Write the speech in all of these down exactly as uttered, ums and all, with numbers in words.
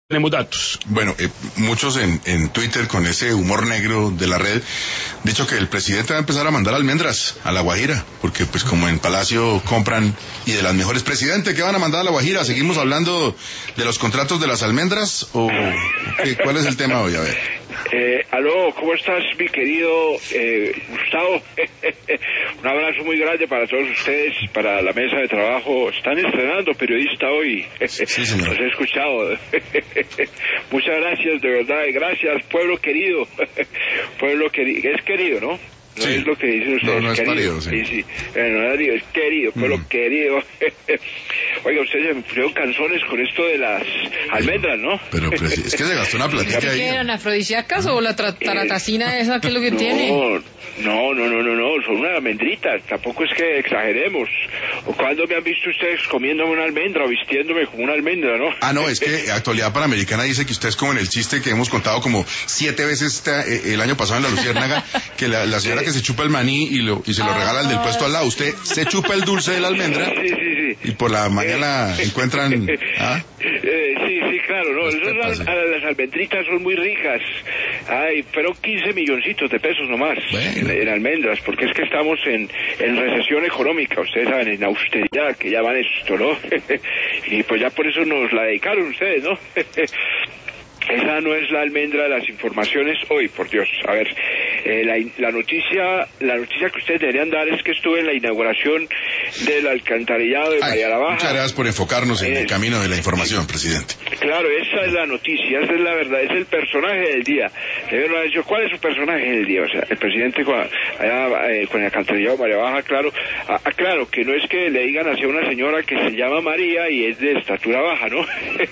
Tenemos datos. Bueno, eh, muchos en, en Twitter con ese humor negro de la red, dicho que el presidente va a empezar a mandar almendras a La Guajira, porque pues como en Palacio compran y de las mejores. Presidente, ¿qué van a mandar a La Guajira? ¿Seguimos hablando de los contratos de las almendras o qué, cuál es el tema hoy? A ver. Eh, aló, ¿cómo estás, mi querido eh, Gustavo? Un abrazo muy grande para todos ustedes, para la mesa de trabajo. Están estrenando periodista hoy. Sí, señor. Los he escuchado. Muchas gracias, de verdad. Gracias, pueblo querido. Pueblo querido. Es querido, ¿no? No Sí. Es lo que dicen ustedes. No, no es querido. parido, sí. Sí, sí. Eh, no es parido, es querido, pueblo Mm. querido. Oiga, ustedes se me pusieron canzones con esto de las almendras, ¿no? Pero presi- es que se gastó una platica ¿Qué ahí. eran, afrodisíacas o la tra- taratacina esa? ¿Qué es lo que no, tiene? No, no, no, no, no, son unas almendritas, tampoco es que exageremos. ¿O cuándo me han visto ustedes comiéndome una almendra o vistiéndome como una almendra, no? Ah, no, es que Actualidad Panamericana dice que usted es como en el chiste que hemos contado como siete veces esta- eh, el año pasado en La Luciérnaga, que la, la señora que se chupa el maní y, lo, y se lo regala al del puesto al lado. Usted se chupa el dulce de la almendra Sí, sí, sí. y por la mañana encuentran... ¿ah? Eh, sí, sí, claro, no, Las esas pepas, al- sí. a- las almendritas son muy ricas. Ay, pero quince milloncitos de pesos nomás Bueno. en, en almendras, porque es que estamos en, en recesión económica, ustedes saben, en austeridad, que llaman esto, ¿no? Y pues ya por eso nos la dedicaron ustedes, ¿no? Esa no es la almendra de las informaciones hoy, por Dios. A ver, eh, la, la noticia la noticia que ustedes deberían dar es que estuve en la inauguración del alcantarillado de Ay, María la Baja. muchas gracias por enfocarnos en el Eh, camino de la información, presidente. Claro, esa es la noticia, esa es la verdad, es el personaje del día. Debieron haber dicho, ¿cuál es su personaje del día? O sea, el presidente con, allá, eh, con el alcantarillado de María Baja, claro, ah, ah, claro, que no es que le digan hacia una señora que se llama María y es de estatura baja, ¿no?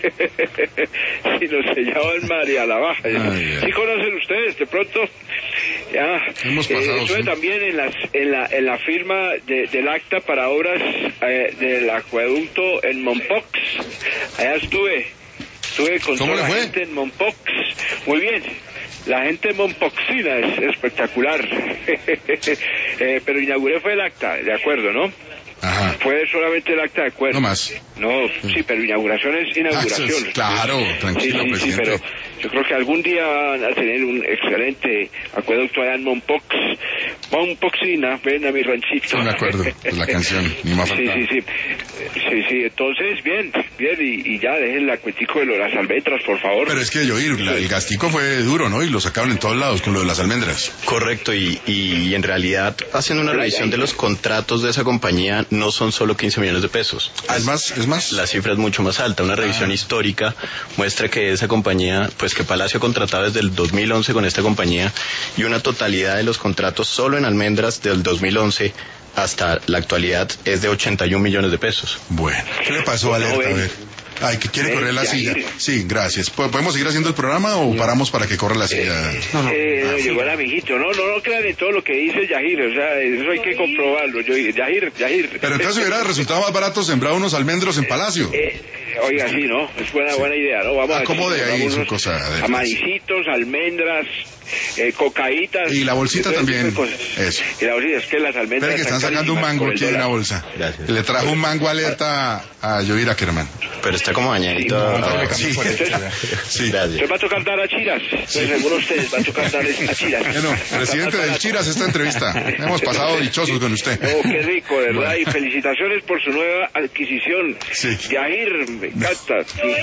Sino se llama María la Baja. Ay, ay. ¿Sí conocen ustedes de pronto? Ya, Hemos pasado, eh, estuve sí. también en, las, en, la, en la firma de, del acta para obras eh, del acueducto en Mompox. Allá estuve. Estuve con ¿Cómo toda le la fue? gente en Mompox. Muy bien. La gente mompoxina es espectacular. Eh, pero inauguré fue el acta, de acuerdo, ¿no? Ajá. Fue solamente el acta de acuerdo. No más. No, sí, pero inauguración es Ah, inauguración. eso es- claro, tranquilo, sí, sí, sí, presidente. pero yo creo que algún día van a tener un excelente acueducto allá en Mompox. Mompoxina, ven a mi ranchito. Estoy de acuerdo, pues la canción, ni más Sí, faltaba. sí, sí. Sí, sí, entonces, bien, bien, y, y ya dejen la cuentico de lo de las almendras, por favor. Pero es que yo oír, la- el gastico fue duro, ¿no? Y lo sacaron en todos lados con lo de las almendras. Correcto, y, y en realidad, haciendo una revisión de los contratos de esa compañía, no son solo quince millones de pesos. Ah, es más, es más. La cifra es mucho más alta. Una revisión Ah. histórica muestra que esa compañía, pues que Palacio ha contratado desde el dos mil once con esta compañía, y una totalidad de los contratos solo en almendras del dos mil once hasta la actualidad es de ochenta y un millones de pesos. Bueno, ¿qué le pasó, Bueno, Alerta? A ven. ver. Ay, que quiere Ven, correr la ya, silla. mire. Sí, gracias. ¿Po- ¿Podemos seguir haciendo el programa o paramos para que corra la silla? Eh, llegó el amiguito. No, no, no crean en todo lo que dice Yahir. O sea, eso hay que comprobarlo. Yo, Yahir, Yahir. Pero entonces hubiera resultado más barato sembrar unos almendros en Palacio. Eh, oiga, sí, ¿no? Es buena, buena idea, ¿no? Vamos a Acomode decir, ahí vamos su unos cosa, Adelita. Amaricitos, almendras, eh, cocaítas. Y la bolsita todo ese también. tipo de cosas. Eso. Y la bolsita, es que las almendras... Espera que están están sacando un carísimas mango por el aquí en dólar. una bolsa. Gracias. Le trajo un mango Alerta a Yoir Ackerman. Pero está como dañadito. Sí, Ah, Sí, sí. Gracias. Entonces va a tocar dar a chiras. Entonces, algunos de ustedes va a tocar dar a chiras. Bueno, presidente del Chiras, esta entrevista. Hemos pasado dichosos con usted. Oh, qué rico, ¿verdad? Y felicitaciones por su nueva adquisición. Sí. Yahir, me encanta.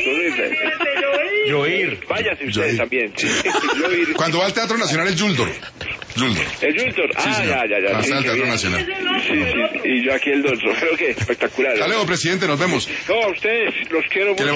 Yoir. Váyase ustedes Yoir. también. Sí. Yoir. Cuando va al Teatro Nacional es Yuldor. Yuldor. El Juntor. Sí, Ah, señor. ya, ya, ya. Cuando Sí, está en el qué Teatro bien. Nacional. Sí, sí. Y yo aquí el otro. Creo que espectacular. Hasta luego, presidente, nos vemos. No, a ustedes los quiero Que le mucho.